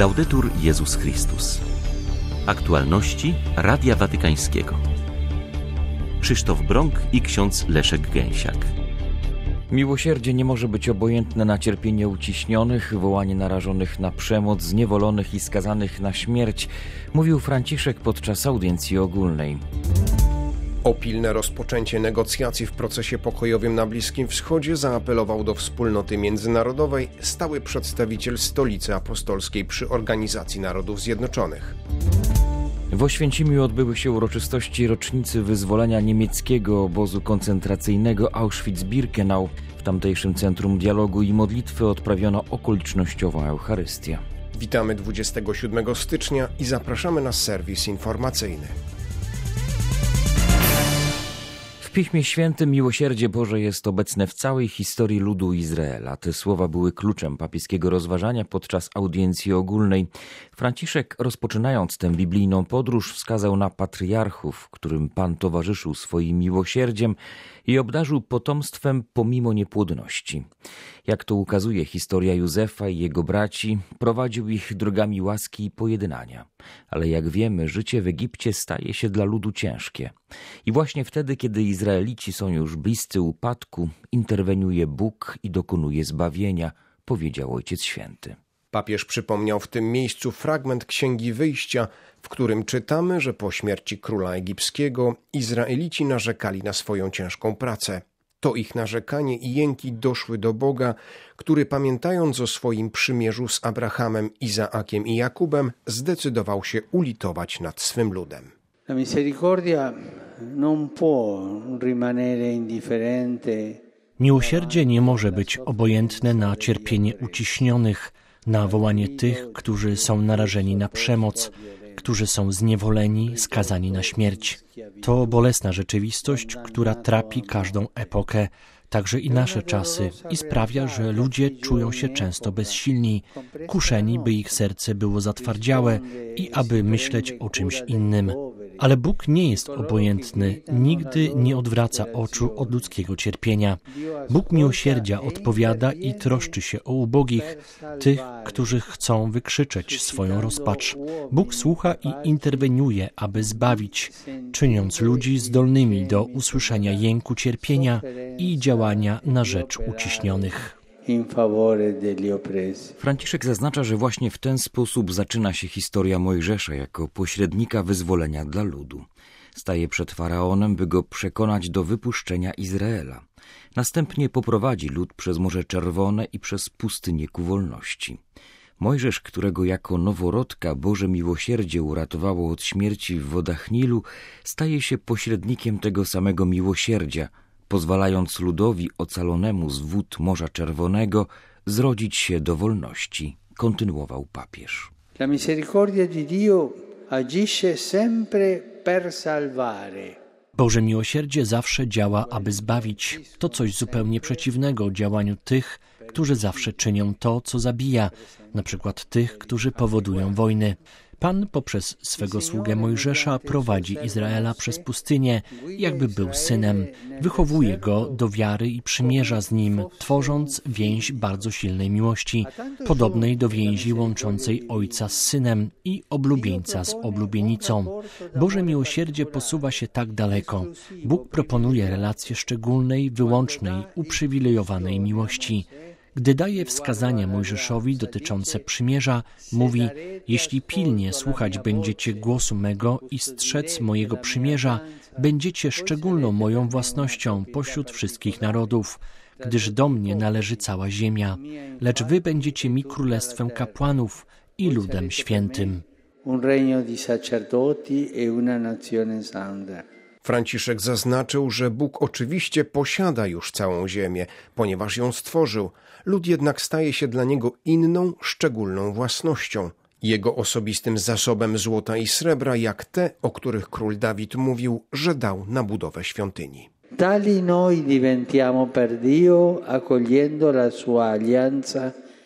Laudetur Jezus Chrystus. Aktualności Radia Watykańskiego. Krzysztof Brąk i ksiądz Leszek Gęsiak. Miłosierdzie nie może być obojętne na cierpienie uciśnionych, wołanie narażonych na przemoc, zniewolonych i skazanych na śmierć, mówił Franciszek podczas audiencji ogólnej. O pilne rozpoczęcie negocjacji w procesie pokojowym na Bliskim Wschodzie zaapelował do wspólnoty międzynarodowej stały przedstawiciel Stolicy Apostolskiej przy Organizacji Narodów Zjednoczonych. W Oświęcimiu odbyły się uroczystości rocznicy wyzwolenia niemieckiego obozu koncentracyjnego Auschwitz-Birkenau. W tamtejszym Centrum Dialogu i Modlitwy odprawiono okolicznościową Eucharystię. Witamy 27 stycznia i zapraszamy na serwis informacyjny. W Piśmie Świętym miłosierdzie Boże jest obecne w całej historii ludu Izraela. Te słowa były kluczem papieskiego rozważania podczas audiencji ogólnej. Franciszek, rozpoczynając tę biblijną podróż, wskazał na patriarchów, którym Pan towarzyszył swoim miłosierdziem i obdarzył potomstwem pomimo niepłodności. Jak to ukazuje historia Józefa i jego braci, prowadził ich drogami łaski i pojednania. Ale jak wiemy, życie w Egipcie staje się dla ludu ciężkie. I właśnie wtedy, kiedy Izraelici są już bliscy upadku, interweniuje Bóg i dokonuje zbawienia, powiedział Ojciec Święty. Papież przypomniał w tym miejscu fragment Księgi Wyjścia, w którym czytamy, że po śmierci króla egipskiego Izraelici narzekali na swoją ciężką pracę. To ich narzekanie i jęki doszły do Boga, który pamiętając o swoim przymierzu z Abrahamem, Izaakiem i Jakubem, zdecydował się ulitować nad swym ludem. La misericordia non può rimanere indifferente. Miłosierdzie nie może być obojętne na cierpienie uciśnionych, na wołanie tych, którzy są narażeni na przemoc, którzy są zniewoleni, skazani na śmierć. To bolesna rzeczywistość, która trapi każdą epokę, także i nasze czasy, i sprawia, że ludzie czują się często bezsilni, kuszeni, by ich serce było zatwardziałe i aby myśleć o czymś innym. Ale Bóg nie jest obojętny, nigdy nie odwraca oczu od ludzkiego cierpienia. Bóg miłosierdzia odpowiada i troszczy się o ubogich, tych, którzy chcą wykrzyczeć swoją rozpacz. Bóg słucha i interweniuje, aby zbawić, czyniąc ludzi zdolnymi do usłyszenia jęku cierpienia i działania na rzecz uciśnionych. Franciszek zaznacza, że właśnie w ten sposób zaczyna się historia Mojżesza jako pośrednika wyzwolenia dla ludu. Staje przed faraonem, by go przekonać do wypuszczenia Izraela. Następnie poprowadzi lud przez Morze Czerwone i przez pustynię ku wolności. Mojżesz, którego jako noworodka Boże miłosierdzie uratowało od śmierci w wodach Nilu, staje się pośrednikiem tego samego miłosierdzia, pozwalając ludowi ocalonemu z wód Morza Czerwonego zrodzić się do wolności, kontynuował papież. La misericordia di Dio agisce sempre per salvare. Boże miłosierdzie zawsze działa, aby zbawić. To coś zupełnie przeciwnego działaniu tych, którzy zawsze czynią to, co zabija, na przykład tych, którzy powodują wojny. Pan poprzez swego sługę Mojżesza prowadzi Izraela przez pustynię, jakby był synem. Wychowuje go do wiary i przymierza z nim, tworząc więź bardzo silnej miłości, podobnej do więzi łączącej ojca z synem i oblubieńca z oblubienicą. Boże miłosierdzie posuwa się tak daleko. Bóg proponuje relację szczególnej, wyłącznej, uprzywilejowanej miłości. Gdy daje wskazania Mojżeszowi dotyczące przymierza, mówi: jeśli pilnie słuchać będziecie głosu mego i strzec mojego przymierza, będziecie szczególną moją własnością pośród wszystkich narodów, gdyż do mnie należy cała ziemia, lecz wy będziecie mi królestwem kapłanów i ludem świętym. Un regno di sacerdoti e una nazione santa. Franciszek zaznaczył, że Bóg oczywiście posiada już całą ziemię, ponieważ ją stworzył. Lud jednak staje się dla niego inną, szczególną własnością. Jego osobistym zasobem złota i srebra, jak te, o których król Dawid mówił, że dał na budowę świątyni. Tali noi diventiamo per Dio, accogliendo la sua alleanza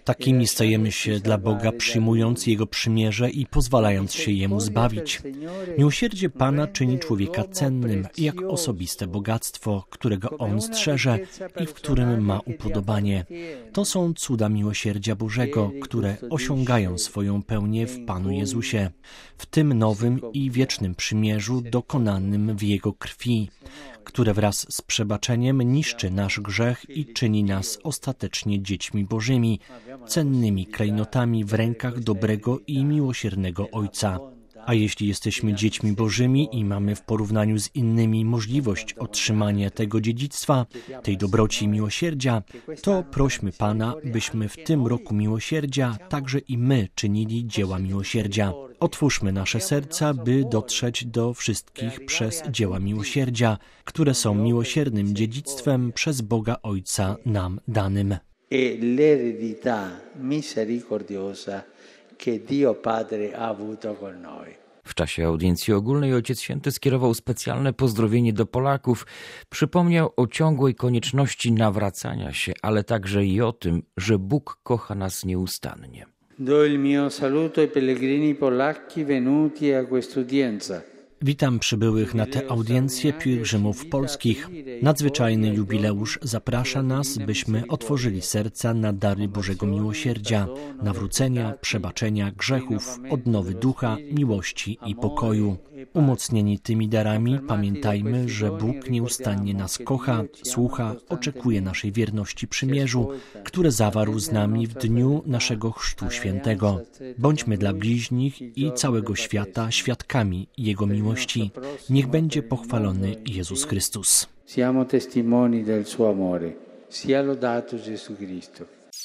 Takimi stajemy się dla Boga, przyjmując Jego przymierze i pozwalając się Jemu zbawić. Miłosierdzie Pana czyni człowieka cennym, jak osobiste bogactwo, którego On strzeże i w którym ma upodobanie. To są cuda miłosierdzia Bożego, które osiągają swoją pełnię w Panu Jezusie, w tym nowym i wiecznym przymierzu dokonanym w Jego krwi, które wraz z przebaczeniem niszczy nasz grzech i czyni nas ostatecznie dziećmi Bożymi, cennymi klejnotami w rękach dobrego i miłosiernego Ojca. A jeśli jesteśmy dziećmi Bożymi i mamy w porównaniu z innymi możliwość otrzymania tego dziedzictwa, tej dobroci i miłosierdzia, to prośmy Pana, byśmy w tym roku miłosierdzia także i my czynili dzieła miłosierdzia. Otwórzmy nasze serca, by dotrzeć do wszystkich przez dzieła miłosierdzia, które są miłosiernym dziedzictwem przez Boga Ojca nam danym. E l'eredità misericordiosa che Dio Padre ha avuto con noi. W czasie audiencji ogólnej Ojciec Święty skierował specjalne pozdrowienie do Polaków. Przypomniał o ciągłej konieczności nawracania się, ale także i o tym, że Bóg kocha nas nieustannie. Do il mio saluto ai pellegrini polacchi venuti a quest'udienza. Witam przybyłych na tę audiencję pielgrzymów polskich. Nadzwyczajny jubileusz zaprasza nas, byśmy otworzyli serca na dary Bożego miłosierdzia, nawrócenia, przebaczenia grzechów, odnowy ducha, miłości i pokoju. Umocnieni tymi darami pamiętajmy, że Bóg nieustannie nas kocha, słucha, oczekuje naszej wierności przymierzu, które zawarł z nami w dniu naszego Chrztu Świętego. Bądźmy dla bliźnich i całego świata świadkami Jego miłości. Niech będzie pochwalony Jezus Chrystus. Siamo testimoni del suo amore. Sia lodato Gesù Cristo.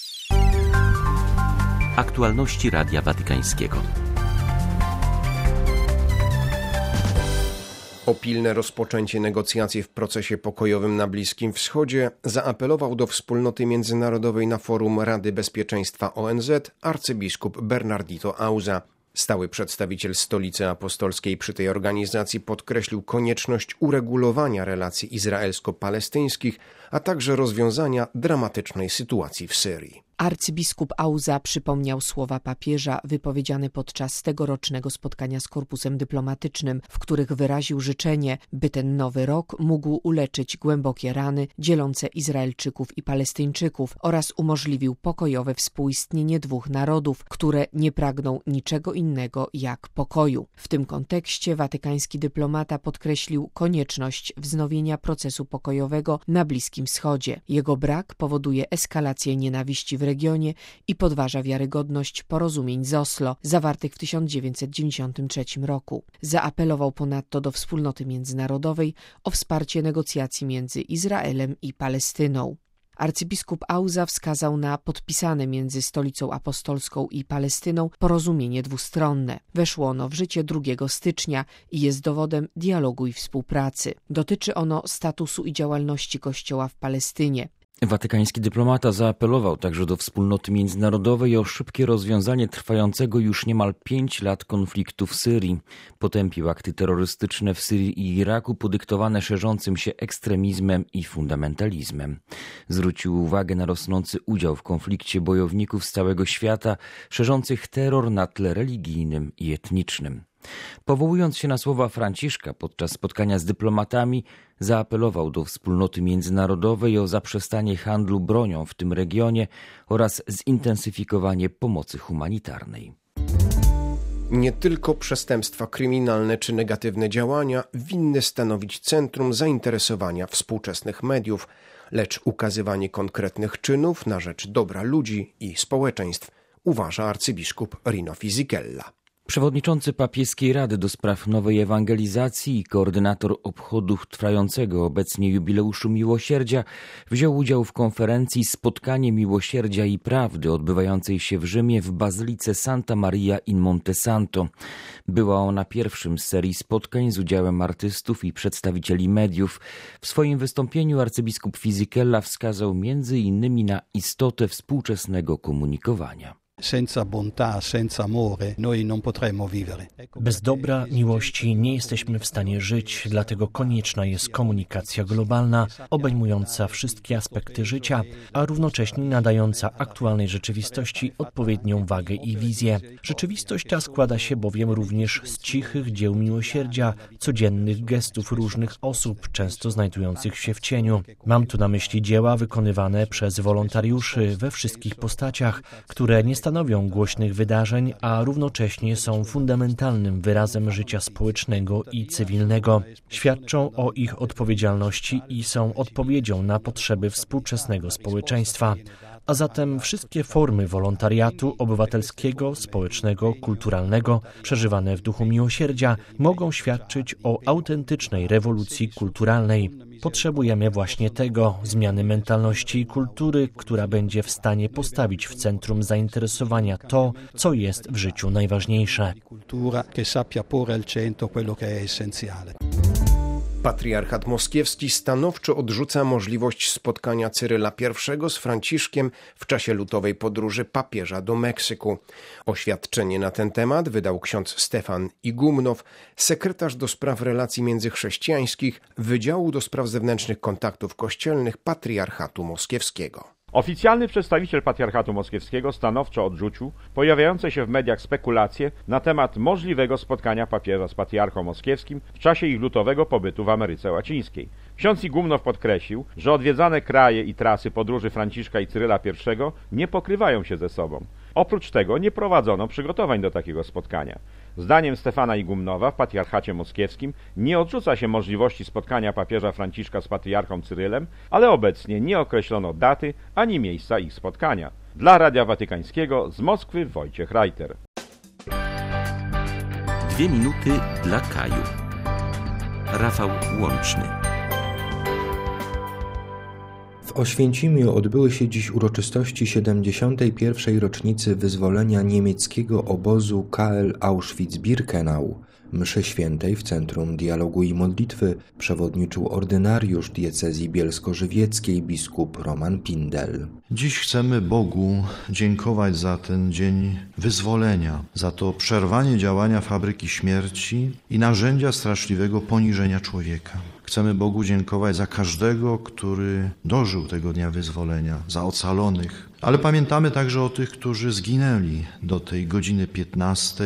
Aktualności Radia Watykańskiego. O pilne rozpoczęcie negocjacji w procesie pokojowym na Bliskim Wschodzie zaapelował do wspólnoty międzynarodowej na forum Rady Bezpieczeństwa ONZ arcybiskup Bernardito Auza. Stały przedstawiciel Stolicy Apostolskiej przy tej organizacji podkreślił konieczność uregulowania relacji izraelsko-palestyńskich, a także rozwiązania dramatycznej sytuacji w Syrii. Arcybiskup Auza przypomniał słowa papieża wypowiedziane podczas tegorocznego spotkania z korpusem dyplomatycznym, w których wyraził życzenie, by ten nowy rok mógł uleczyć głębokie rany dzielące Izraelczyków i Palestyńczyków oraz umożliwił pokojowe współistnienie dwóch narodów, które nie pragną niczego innego jak pokoju. W tym kontekście watykański dyplomata podkreślił konieczność wznowienia procesu pokojowego na Bliskim Wschodzie. Jego brak powoduje eskalację nienawiści w regionie i podważa wiarygodność porozumień z Oslo, zawartych w 1993 roku. Zaapelował ponadto do wspólnoty międzynarodowej o wsparcie negocjacji między Izraelem i Palestyną. Arcybiskup Auza wskazał na podpisane między Stolicą Apostolską i Palestyną porozumienie dwustronne. Weszło ono w życie 2 stycznia i jest dowodem dialogu i współpracy. Dotyczy ono statusu i działalności Kościoła w Palestynie. Watykański dyplomata zaapelował także do wspólnoty międzynarodowej o szybkie rozwiązanie trwającego już niemal 5 lat konfliktu w Syrii. Potępił akty terrorystyczne w Syrii i Iraku podyktowane szerzącym się ekstremizmem i fundamentalizmem. Zwrócił uwagę na rosnący udział w konflikcie bojowników z całego świata, szerzących terror na tle religijnym i etnicznym. Powołując się na słowa Franciszka podczas spotkania z dyplomatami, zaapelował do wspólnoty międzynarodowej o zaprzestanie handlu bronią w tym regionie oraz zintensyfikowanie pomocy humanitarnej. Nie tylko przestępstwa kryminalne czy negatywne działania winny stanowić centrum zainteresowania współczesnych mediów, lecz ukazywanie konkretnych czynów na rzecz dobra ludzi i społeczeństw, uważa arcybiskup Rino Fisichella. Przewodniczący Papieskiej Rady do spraw nowej ewangelizacji i koordynator obchodów trwającego obecnie jubileuszu Miłosierdzia wziął udział w konferencji Spotkanie Miłosierdzia i Prawdy odbywającej się w Rzymie w Bazylice Santa Maria in Monte Santo. Była ona pierwszym z serii spotkań z udziałem artystów i przedstawicieli mediów. W swoim wystąpieniu arcybiskup Fisichella wskazał m.in. na istotę współczesnego komunikowania. Bez dobra, miłości nie jesteśmy w stanie żyć, dlatego konieczna jest komunikacja globalna, obejmująca wszystkie aspekty życia, a równocześnie nadająca aktualnej rzeczywistości odpowiednią wagę i wizję. Rzeczywistość ta składa się bowiem również z cichych dzieł miłosierdzia, codziennych gestów różnych osób, często znajdujących się w cieniu. Mam tu na myśli dzieła wykonywane przez wolontariuszy we wszystkich postaciach, które nie stanowią głośnych wydarzeń, a równocześnie są fundamentalnym wyrazem życia społecznego i cywilnego. Świadczą o ich odpowiedzialności i są odpowiedzią na potrzeby współczesnego społeczeństwa. A zatem wszystkie formy wolontariatu obywatelskiego, społecznego, kulturalnego, przeżywane w duchu miłosierdzia, mogą świadczyć o autentycznej rewolucji kulturalnej. Potrzebujemy właśnie tego, zmiany mentalności i kultury, która będzie w stanie postawić w centrum zainteresowania to, co jest w życiu najważniejsze. Patriarchat moskiewski stanowczo odrzuca możliwość spotkania Cyryla I z Franciszkiem w czasie lutowej podróży papieża do Meksyku. Oświadczenie na ten temat wydał ksiądz Stefan Igumnow, sekretarz do spraw relacji międzychrześcijańskich Wydziału do Spraw Zewnętrznych Kontaktów Kościelnych Patriarchatu Moskiewskiego. Oficjalny przedstawiciel Patriarchatu Moskiewskiego stanowczo odrzucił pojawiające się w mediach spekulacje na temat możliwego spotkania papieża z patriarchą moskiewskim w czasie ich lutowego pobytu w Ameryce Łacińskiej. Ksiądz Igumnow podkreślił, że odwiedzane kraje i trasy podróży Franciszka i Cyryla I nie pokrywają się ze sobą. Oprócz tego nie prowadzono przygotowań do takiego spotkania. Zdaniem Stefana Igumnowa w Patriarchacie Moskiewskim nie odrzuca się możliwości spotkania papieża Franciszka z patriarchą Cyrylem, ale obecnie nie określono daty ani miejsca ich spotkania. Dla Radia Watykańskiego z Moskwy Wojciech Reiter. 2 minuty dla Kaju. Rafał Łączny. W Oświęcimiu odbyły się dziś uroczystości 71. rocznicy wyzwolenia niemieckiego obozu KL Auschwitz-Birkenau. Mszy świętej w Centrum Dialogu i Modlitwy przewodniczył ordynariusz diecezji bielsko-żywieckiej biskup Roman Pindel. Dziś chcemy Bogu dziękować za ten dzień wyzwolenia, za to przerwanie działania fabryki śmierci i narzędzia straszliwego poniżenia człowieka. Chcemy Bogu dziękować za każdego, który dożył tego dnia wyzwolenia, za ocalonych, ale pamiętamy także o tych, którzy zginęli do tej godziny 15,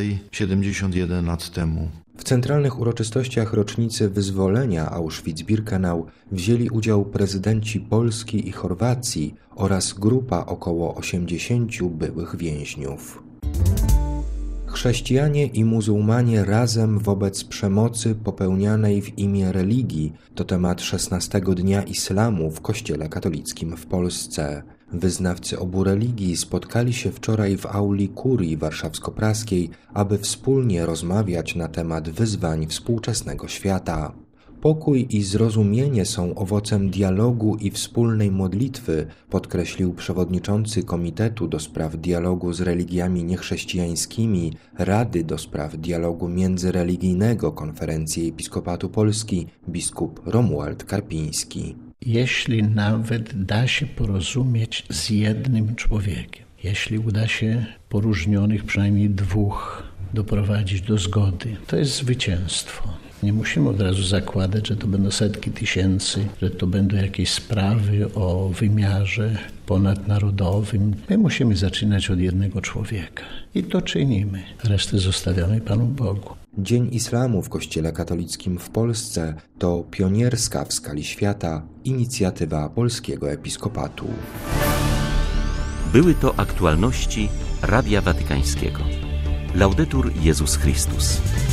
71 lat temu. W centralnych uroczystościach rocznicy wyzwolenia Auschwitz-Birkenau wzięli udział prezydenci Polski i Chorwacji oraz grupa około 80 byłych więźniów. Chrześcijanie i muzułmanie razem wobec przemocy popełnianej w imię religii to temat 16 Dnia Islamu w Kościele katolickim w Polsce. Wyznawcy obu religii spotkali się wczoraj w auli kurii warszawsko-praskiej, aby wspólnie rozmawiać na temat wyzwań współczesnego świata. Pokój i zrozumienie są owocem dialogu i wspólnej modlitwy, podkreślił przewodniczący Komitetu do Spraw Dialogu z Religiami Niechrześcijańskimi Rady do Spraw Dialogu Międzyreligijnego Konferencji Episkopatu Polski biskup Romuald Karpiński. Jeśli nawet da się porozumieć z jednym człowiekiem, jeśli uda się poróżnionych przynajmniej dwóch doprowadzić do zgody, to jest zwycięstwo. Nie musimy od razu zakładać, że to będą setki tysięcy, że to będą jakieś sprawy o wymiarze ponadnarodowym. My musimy zaczynać od jednego człowieka i to czynimy. Resztę zostawiamy Panu Bogu. Dzień Islamu w Kościele katolickim w Polsce to pionierska w skali świata inicjatywa Polskiego Episkopatu. Były to aktualności Radia Watykańskiego. Laudetur Jezus Chrystus.